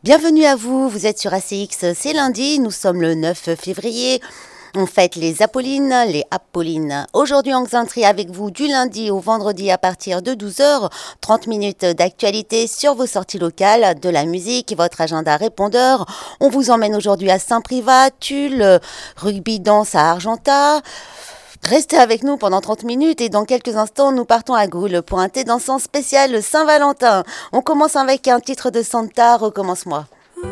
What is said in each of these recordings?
Bienvenue à vous, vous êtes sur ACX, c'est lundi, nous sommes le 9 février. On fête les Apollines, les Apollines. Aujourd'hui en Xantri avec vous du lundi au vendredi à partir de 12h, 30 minutes d'actualité sur vos sorties locales, de la musique, votre agenda répondeur. On vous emmène aujourd'hui à Saint-Privat, Tulle, rugby danse à Argentat. Restez avec nous pendant 30 minutes et dans quelques instants, nous partons à Goules pour un thé dansant spécial Saint-Valentin. On commence avec un titre de Santa, Recommence-moi.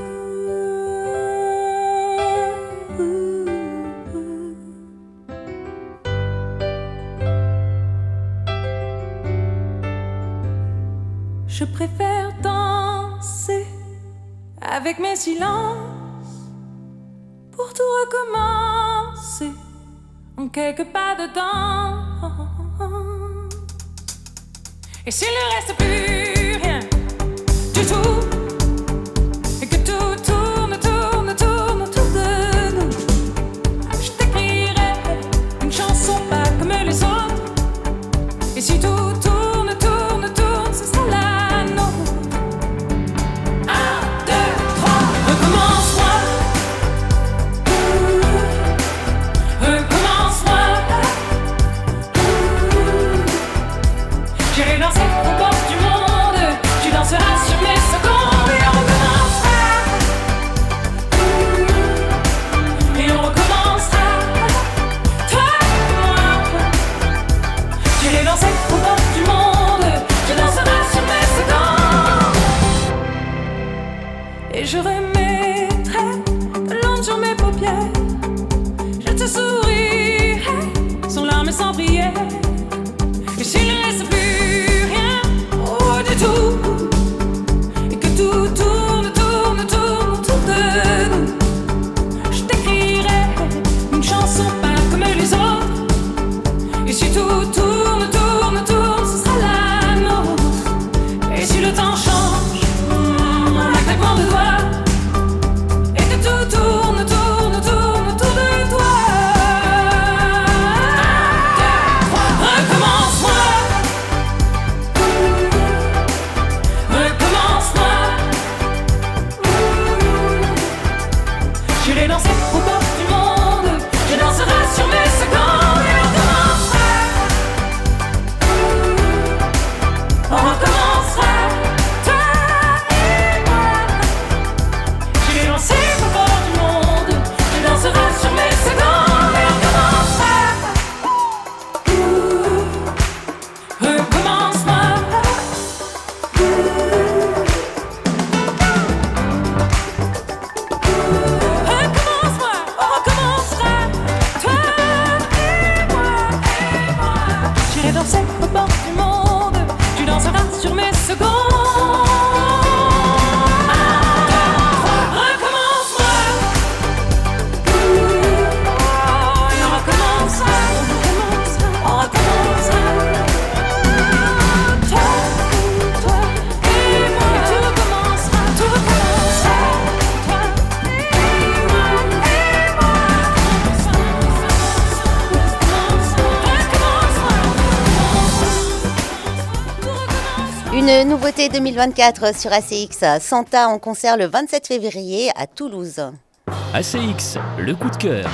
Je préfère danser avec mes silences pour tout recommencer en quelques pas dedans. Et s'il ne reste plus rien du tout, et que tout tourne autour de nous, je t'écrirai une chanson pas comme les autres. Et si tout tourne, ce sera la nôtre. 1, 2, 3, recommence-moi. J'irai danser au bord du monde, tu danseras sur mes secondes et on recommencera. Et on recommencera, toi et moi. J'irai danser au bord du monde, tu danseras sur mes secondes. Et je remettrai de l'encre sur mes paupières, je te sourirai sans larmes et sans prière. Et s'il ne reste plus rien du tout, et que tout tourne autour de nous, je t'écrirai une chanson pas comme les autres. Et si tout tourne, ce sera la nôtre. Et si le temps change, un claquement de doigts, et que tout tourne autour de toi. Recommence-moi. J'irai danser au bord du monde, je danserai sur mes secondes et on recommencera, toi et moi. J'irai danser au bord du monde, je danserai sur mes secondes et on recommencera. Recommence-moi. On recommencera, toi et moi. J'irai danser au bord du monde, tu danseras sur mes secondes. 1, 2, 3, recommence-moi. Et on recommencera, on recommencera. Toi et moi. Et tout recommencera, toi et moi. Une nouveauté 2024 sur ACX, Santa en concert le 27 février à Toulouse. ACX, le coup de cœur.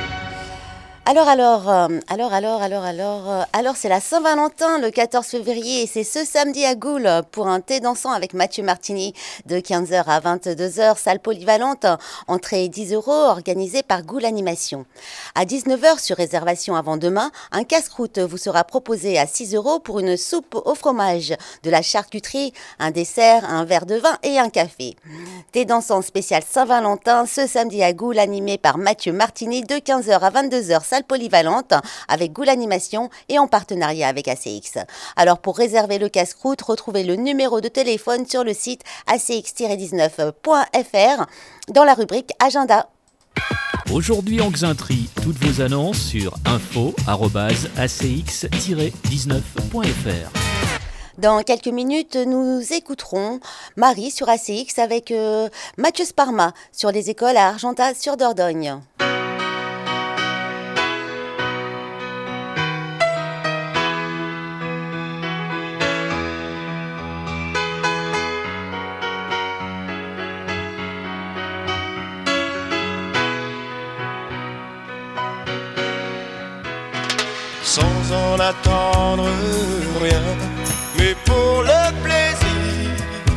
Alors, c'est la Saint-Valentin le 14 février et c'est ce samedi à Goules pour un thé dansant avec Mathieu Martini de 15h à 22h, salle polyvalente, entrée 10 €, organisée par Goules Animation. À 19h sur réservation avant demain, un casse-croûte vous sera proposé à 6 € pour une soupe au fromage, de la charcuterie, un dessert, un verre de vin et un café. Thé dansant spécial Saint-Valentin ce samedi à Goules animé par Mathieu Martini de 15h à 22h, salle polyvalente avec Goules Animation et en partenariat avec ACX. Alors pour réserver le casse-croûte, retrouvez le numéro de téléphone sur le site acx-19.fr dans la rubrique Agenda. Aujourd'hui en Xantri, toutes vos annonces sur info@acx-19.fr. Dans quelques minutes, nous écouterons Marie sur ACX avec Mathieu Sparma sur les écoles à Argentat sur Dordogne. sans attendre rien, mais pour le plaisir.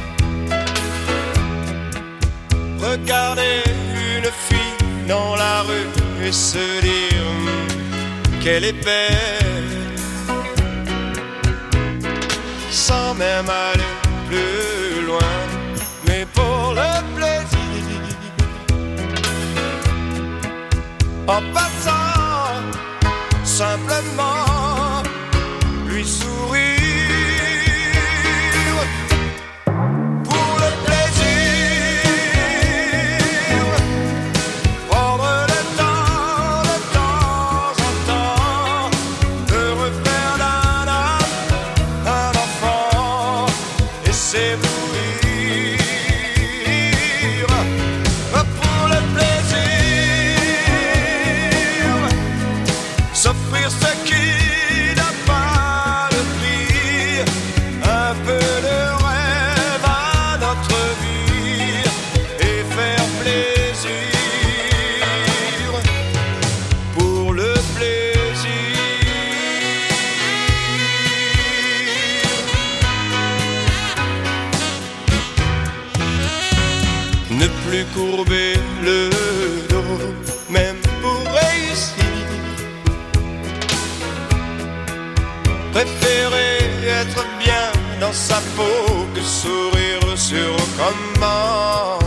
Regarder une fille dans la rue et se dire qu'elle est belle, sans même aller plus loin, mais pour le plaisir. En passant, simplement lui sourire. Pour le plaisir, prendre le temps de temps en temps de refaire d'un homme un enfant et s'éblouir. Pour le plaisir, s'offrir ce qui n'a pas le prix, un peu de rêve à notre vie et faire plaisir. Pour le plaisir, ne plus courber le dos, même pour réussir. Préférer être bien dans sa peau que sourire sur commande.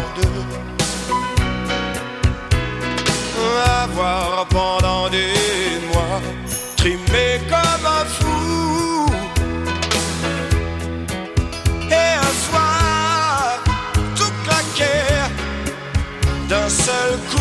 Avoir pendant des mois trimé comme un fou, et un soir tout claquer d'un seul coup.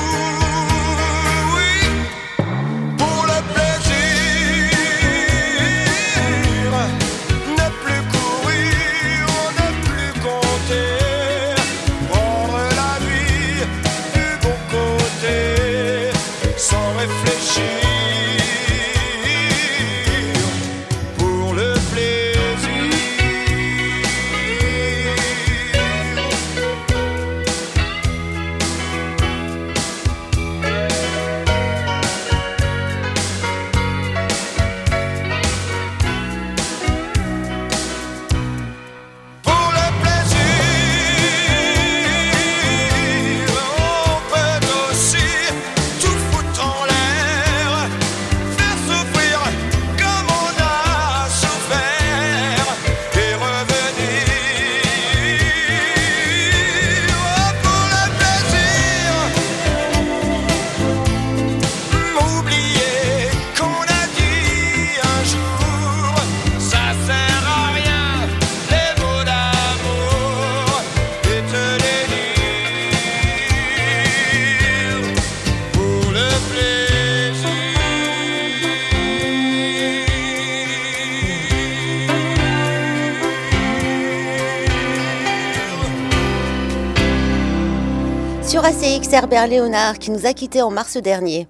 Sur ACX, Herbert Léonard qui nous a quittés en mars dernier.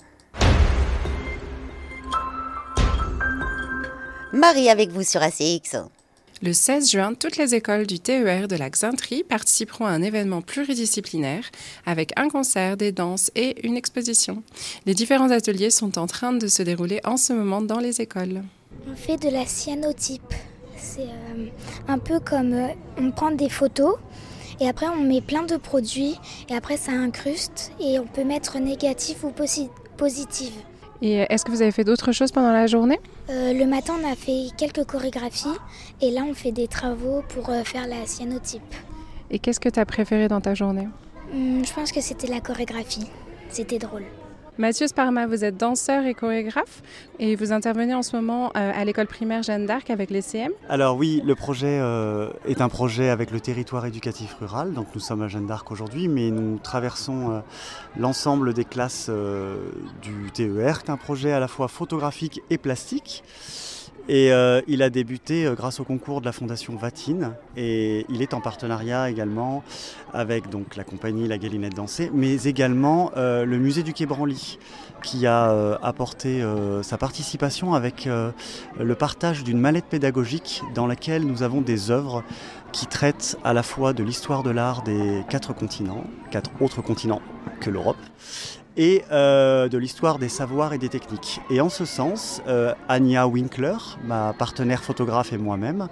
Marie avec vous sur ACX. Le 16 juin, toutes les écoles du TER de la Xainterie participeront à un événement pluridisciplinaire avec un concert, des danses et une exposition. Les différents ateliers sont en train de se dérouler en ce moment dans les écoles. On fait de la cyanotype. C'est un peu comme on prend des photos et après on met plein de produits et après ça incruste et on peut mettre négatif ou positif. Et est-ce que vous avez fait d'autres choses pendant la journée ? Le matin, on a fait quelques chorégraphies et là, on fait des travaux pour faire la cyanotype. Et qu'est-ce que tu as préféré dans ta journée ? Je pense que c'était la chorégraphie. C'était drôle. Mathieu Sparma, vous êtes danseur et chorégraphe et vous intervenez en ce moment à l'école primaire Jeanne d'Arc avec les CM. Alors oui, le projet est un projet avec le territoire éducatif rural, donc nous sommes à Jeanne d'Arc aujourd'hui, mais nous traversons l'ensemble des classes du TER, qui est un projet à la fois photographique et plastique. Et il a débuté grâce au concours de la Fondation Vatine et il est en partenariat également avec donc, la compagnie La Galinette Dansée, mais également le musée du Quai Branly qui a apporté sa participation avec le partage d'une mallette pédagogique dans laquelle nous avons des œuvres qui traitent à la fois de l'histoire de l'art des 4 continents, 4 autres continents que l'Europe, et de l'histoire des savoirs et des techniques. Et en ce sens, Anya Winkler, ma partenaire photographe et moi-même,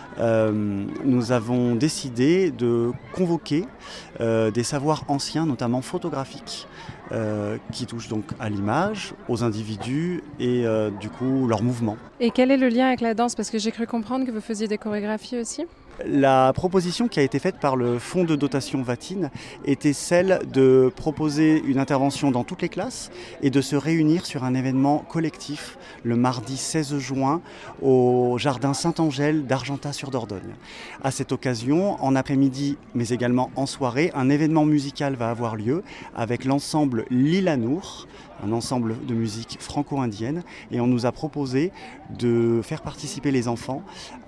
nous avons décidé de convoquer des savoirs anciens, notamment photographiques, qui touchent donc à l'image, aux individus et du coup leurs mouvements. Et quel est le lien avec la danse? Parce que j'ai cru comprendre que vous faisiez des chorégraphies aussi. La proposition qui a été faite par le fonds de dotation Vatine était celle de proposer une intervention dans toutes les classes et de se réunir sur un événement collectif le mardi 16 juin au jardin Saint-Angèle d'Argentat-sur-Dordogne. À cette occasion, en après-midi mais également en soirée, un événement musical va avoir lieu avec l'ensemble Lilanour, un ensemble de musique franco-indienne, et on nous a proposé de faire participer les enfants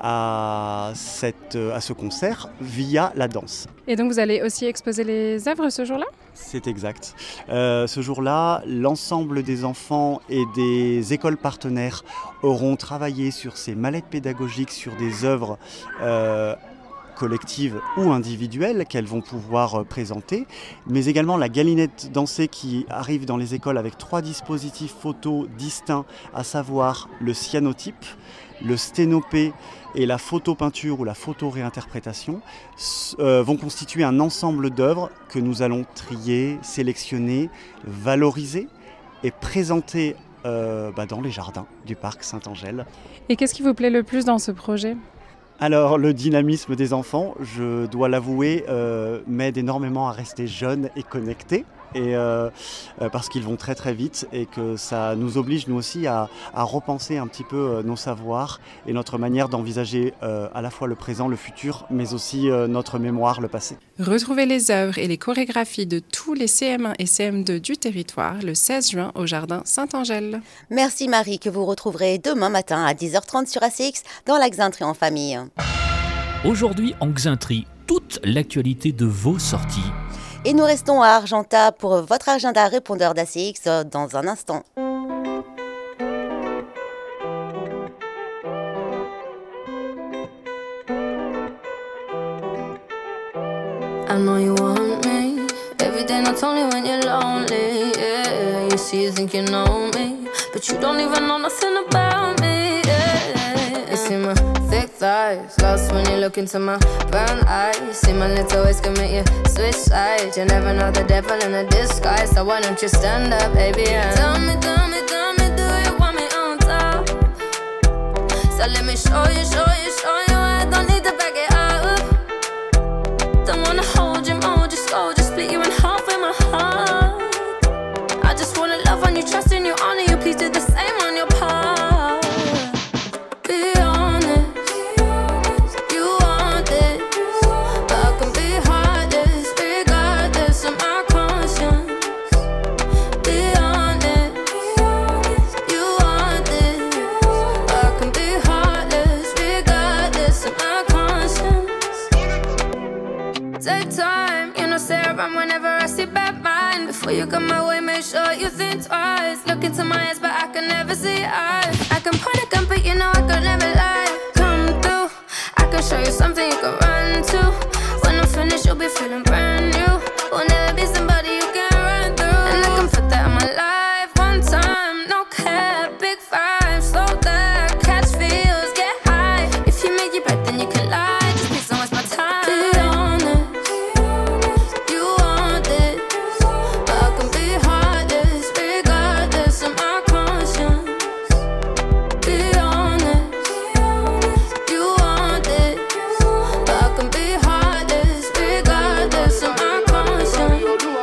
à ce concert via la danse. Et donc vous allez aussi exposer les œuvres ce jour-là ? C'est exact. Ce jour-là, l'ensemble des enfants et des écoles partenaires auront travaillé sur ces mallettes pédagogiques, sur des œuvres collectives ou individuelles qu'elles vont pouvoir présenter, mais également la galinette dansée qui arrive dans les écoles avec 3 dispositifs photos distincts, à savoir le cyanotype, le sténopé et la photo-peinture ou la photo-réinterprétation, vont constituer un ensemble d'œuvres que nous allons trier, sélectionner, valoriser et présenter dans les jardins du parc Saint-Angèle. Et qu'est-ce qui vous plaît le plus dans ce projet ? Alors, le dynamisme des enfants, je dois l'avouer, m'aide énormément à rester jeune et connecté. Et parce qu'ils vont très très vite et que ça nous oblige nous aussi à repenser un petit peu nos savoirs et notre manière d'envisager à la fois le présent, le futur, mais aussi notre mémoire, le passé. Retrouvez les œuvres et les chorégraphies de tous les CM1 et CM2 du territoire le 16 juin au jardin Saint-Angèle. Merci Marie, que vous retrouverez demain matin à 10h30 sur ACX dans la Xintri en famille. Aujourd'hui en Xintri, toute l'actualité de vos sorties. Et nous restons à Argentat pour votre agenda répondeur d'ACX dans un instant. I know you want me. Every day not only when you're lonely. Yeah, you see you think you know me, but you don't even know nothing about me. Yeah, you see my thick thighs, lost when you look into my brown eyes. See my little ways can make you switch sides. You never know the devil in a disguise, so why don't you stand up, baby? And tell me, do you want me on top? So let me show you. I don't need to back it up. Don't wanna hold you, mold you, slow, just split you in half with my heart. I just wanna love on you, trust in you, honor you. Please do the same on your part. Be honest, you want this, but I can be heartless, regardless of my conscience. Be honest, you want this, but I can be heartless, regardless of my conscience. Take time, you know, stay around whenever I see bad mind. Before you come my way, make sure you think twice. Look into my eyes, but I can never see eyes. I can point a gun, but you know I could never lie. Come through, I can show you something you can run to. When I'm finished, you'll be feeling brand new. Will never be somebody you can run through. And I can put that in my life one time. No cap, big five, slow that, catch feels, get high. If you make your breath, then you can lie. Just please don't waste my time. Be honest, you want this, but I can be heartless, regardless of my conscience. Be honest, you want this, but I can be heartless, regardless of my conscience.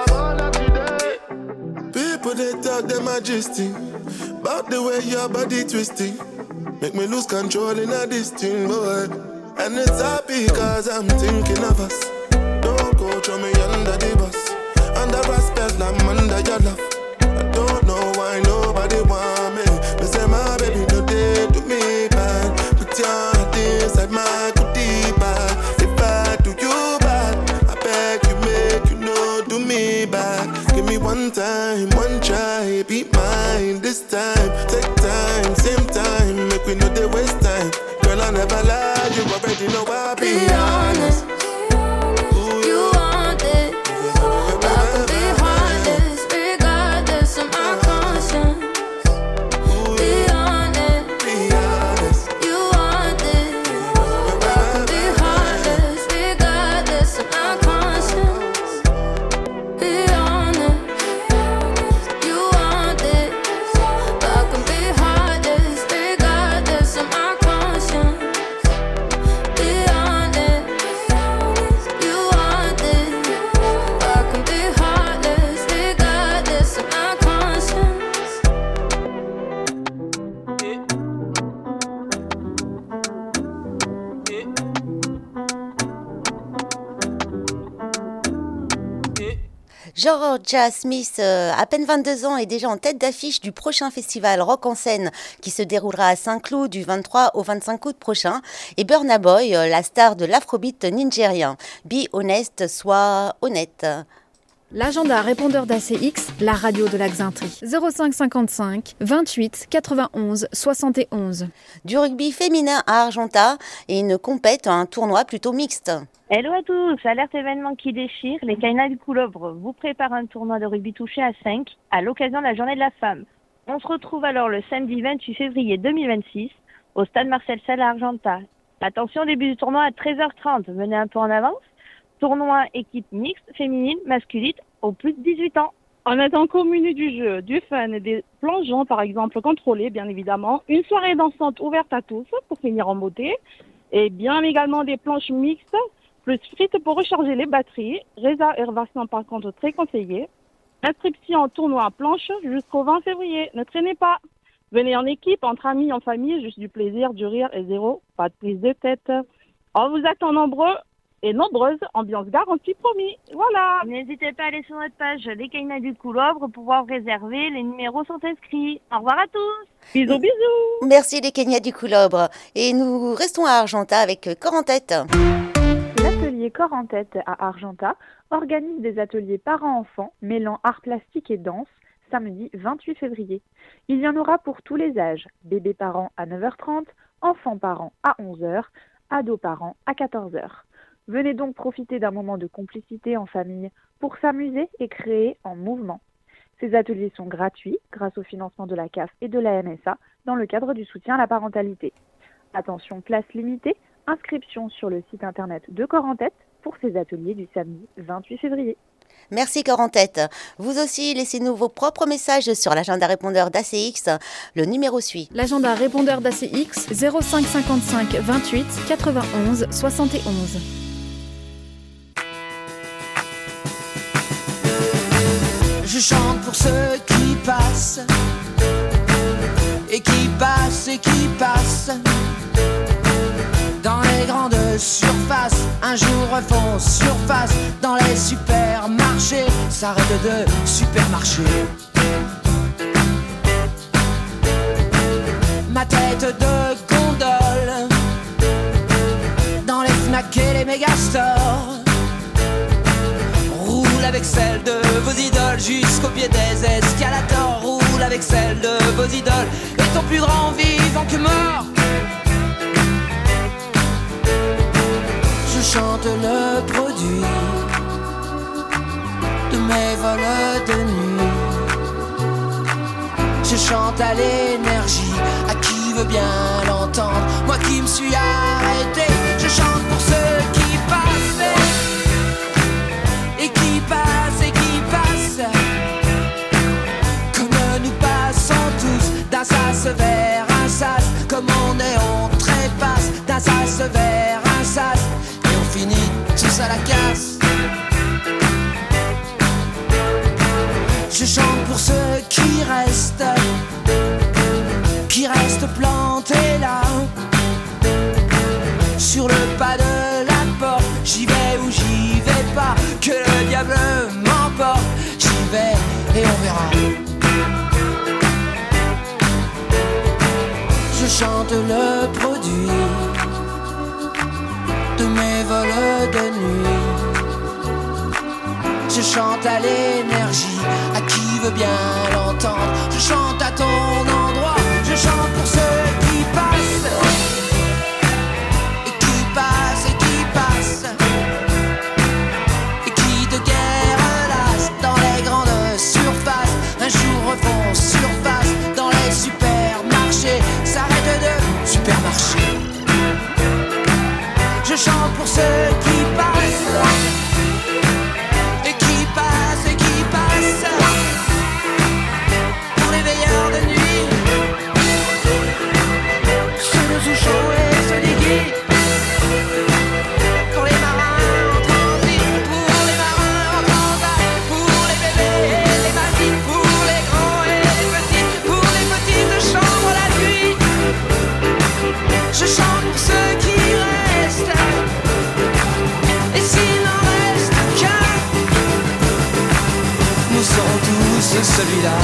People they talk their majesty about the way your body twisting, make me lose control in a this thing, boy. And it's happy cause I'm thinking of us. Don't go throw me under the bus. Under respect, I'm under your love. I don't know why nobody want me. They say my baby no they do me bad. Put your heart inside my goodie bag. If I do you bad, I beg you make you know do me bad. Give me one time, one try, be mine this time. Take time, same time, make we know they waste time. Girl, I never lie, you already know I Be honest, you want it, but I can be heartless, regardless Georgia Smith, à peine 22 ans, est déjà en tête d'affiche du prochain festival Rock en scène qui se déroulera à Saint-Cloud du 23 au 25 août prochain. Et Burna Boy, la star de l'afrobeat nigérien. Be honest, sois honnête. L'agenda répondeur d'ACX, la radio de la Xaintrie. 05 55 28 91 71. Du rugby féminin à Argentat et une compète, un tournoi plutôt mixte. Hello à tous, alerte événement qui déchire, les Caïnas du Coulobre vous préparent un tournoi de rugby touché à 5 à l'occasion de la journée de la femme. On se retrouve alors le samedi 28 février 2026 au stade Marcel Sall à Argentat. Attention, début du tournoi à 13h30, venez un peu en avance. Tournoi équipe mixte, féminine, masculine, au plus de 18 ans. On attend qu'au menu du jeu, du fun et des plongeons par exemple contrôlés bien évidemment. Une soirée dansante ouverte à tous pour finir en beauté. Et bien également des planches mixtes, plus frites pour recharger les batteries. Réservation par contre très conseillée. Inscription en tournoi à planche jusqu'au 20 février. Ne traînez pas. Venez en équipe, entre amis, en famille, juste du plaisir, du rire et zéro, pas de prise de tête. On vous attend nombreux et nombreuses, ambiance garantie promis. Voilà. N'hésitez pas à aller sur notre page Les Caïnas du Coulobre pour pouvoir réserver. Les numéros sont inscrits. Au revoir à tous. Bisous, bisous. Merci les Caïnas du Coulobre. Et nous restons à Argentat avec Corps en tête. L'atelier Corps en tête à Argentat organise des ateliers parents-enfants mêlant art plastique et danse samedi 28 février. Il y en aura pour tous les âges, bébés-parents à 9h30, enfants-parents à 11h, ados-parents à 14h. Venez donc profiter d'un moment de complicité en famille pour s'amuser et créer en mouvement. Ces ateliers sont gratuits grâce au financement de la CAF et de la MSA dans le cadre du soutien à la parentalité. Attention, place limitée, inscription sur le site internet de Corps en tête pour ces ateliers du samedi 28 février. Merci Corps en tête. Vous aussi, laissez-nous vos propres messages sur l'agenda répondeur d'ACX. Le numéro suit. L'agenda répondeur d'ACX 05 55 28 91 71. Je chante pour ceux qui passent et qui passent et qui passent dans les grandes surfaces. Un jour refont surface dans les supermarchés. S'arrête de supermarché. Ma tête de gondole dans les Fnac et les Megastores. Roule avec celle de vos idoles jusqu'au pied des escalators. Roule avec celle de vos idoles et ton plus grand vivant que mort. Je chante le produit de mes vols de nuit. Je chante à l'énergie, à qui veut bien l'entendre. Moi qui me suis arrêté, je chante pour ceux qui passent et qui passent et qui passent, comme nous passons tous d'un sas vers un sas, comme on est, on trépasse d'un sas vers un sas, et on finit tous à la casse. Je chante pour ceux qui restent plantés là, sur le pas de la porte. J'y vais ou j'y vais pas, que le diable m'emporte. J'y vais et on verra. Je chante le produit de mes vols de nuit. Je chante à l'énergie, à qui veut bien l'entendre. Je chante à ton endroit, je chante pour ceux qui passent et qui passent et qui passent, et qui de guerre lassent dans les grandes surfaces. Un jour refont surface dans les supermarchés. S'arrête de supermarché. Je chante pour ceux qui passent et qui passent et qui passent, pour les veilleurs de nuit. c'est celui-là.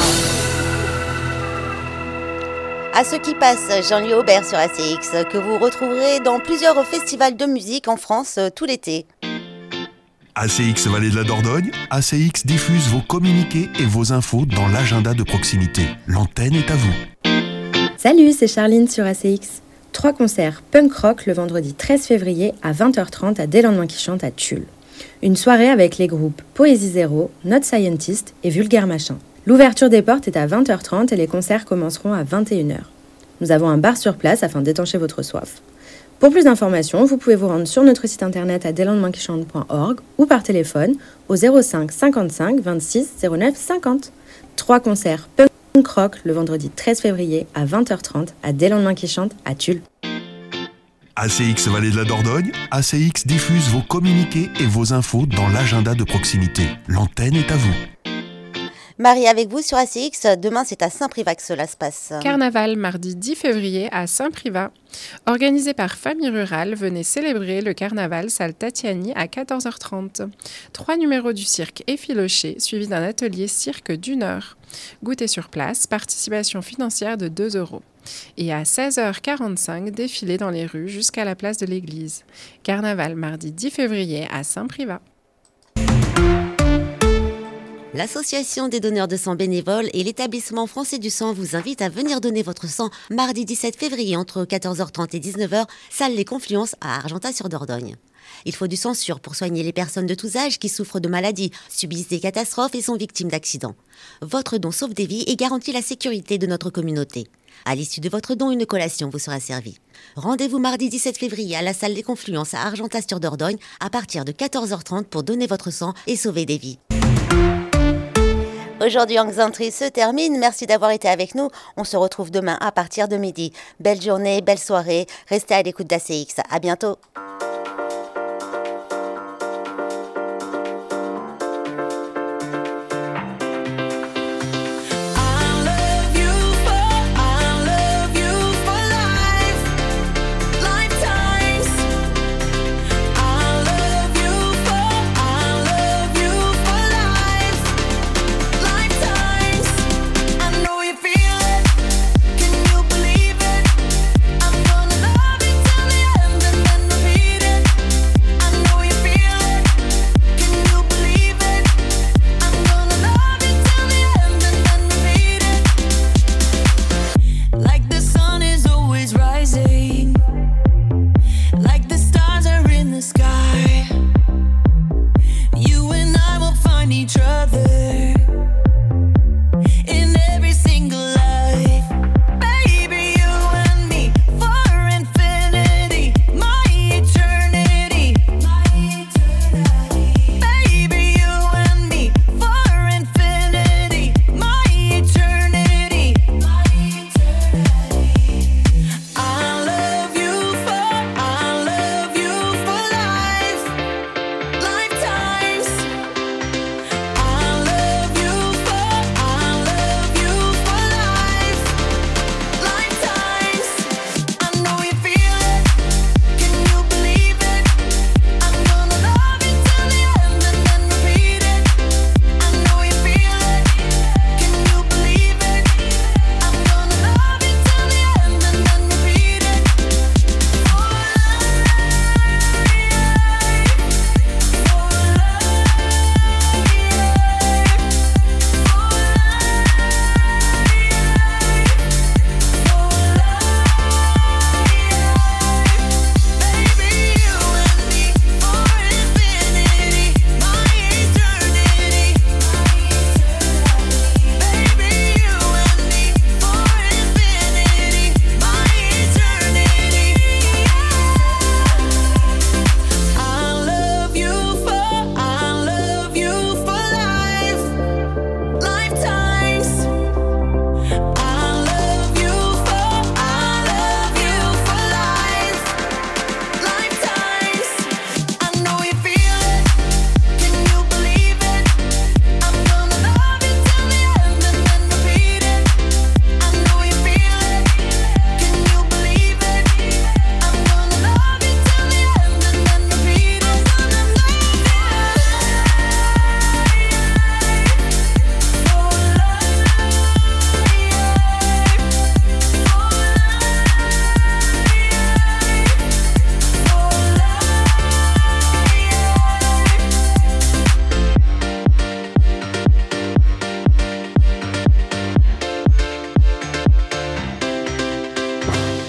À ce qui passe, Jean-Louis Aubert sur ACX, que vous retrouverez dans plusieurs festivals de musique en France tout l'été. ACX Vallée de la Dordogne, ACX diffuse vos communiqués et vos infos dans l'agenda de proximité. L'antenne est à vous. Salut, c'est Charline sur ACX. 3 concerts punk rock le vendredi 13 février à 20h30 à Des Lendemains qui chantent à Tulle. Une soirée avec les groupes Poésie Zéro, Not Scientist et Vulgaire Machin. L'ouverture des portes est à 20h30 et les concerts commenceront à 21h. Nous avons un bar sur place afin d'étancher votre soif. Pour plus d'informations, vous pouvez vous rendre sur notre site internet à deslendemenskichantent.org ou par téléphone au 05 55 26 09 50. 3 concerts punk rock le vendredi 13 février à 20h30 à Des Lendemains qui chantent à Tulle. ACX Vallée de la Dordogne, ACX diffuse vos communiqués et vos infos dans l'agenda de proximité. L'antenne est à vous. Marie, avec vous sur ACX, demain c'est à Saint-Privat que cela se passe. Carnaval, mardi 10 février à Saint-Privat. Organisé par Famille Rurale, venez célébrer le carnaval salle Tatiani à 14h30. 3 numéros du cirque effiloché, suivis d'un atelier cirque d'1 heure. Goûter sur place, participation financière de 2 €. Et à 16h45, défilé dans les rues jusqu'à la place de l'église. Carnaval, mardi 10 février à Saint-Privat. L'Association des donneurs de sang bénévoles et l'Établissement français du sang vous invitent à venir donner votre sang mardi 17 février entre 14h30 et 19h, salle Les Confluences à Argentat-sur-Dordogne. Il faut du sang sûr pour soigner les personnes de tous âges qui souffrent de maladies, subissent des catastrophes et sont victimes d'accidents. Votre don sauve des vies et garantit la sécurité de notre communauté. À l'issue de votre don, une collation vous sera servie. Rendez-vous mardi 17 février à la salle Les Confluences à Argentat-sur-Dordogne à partir de 14h30 pour donner votre sang et sauver des vies. Aujourd'hui, Anxintri se termine. Merci d'avoir été avec nous. On se retrouve demain à partir de midi. Belle journée, belle soirée. Restez à l'écoute d'ACX. À bientôt.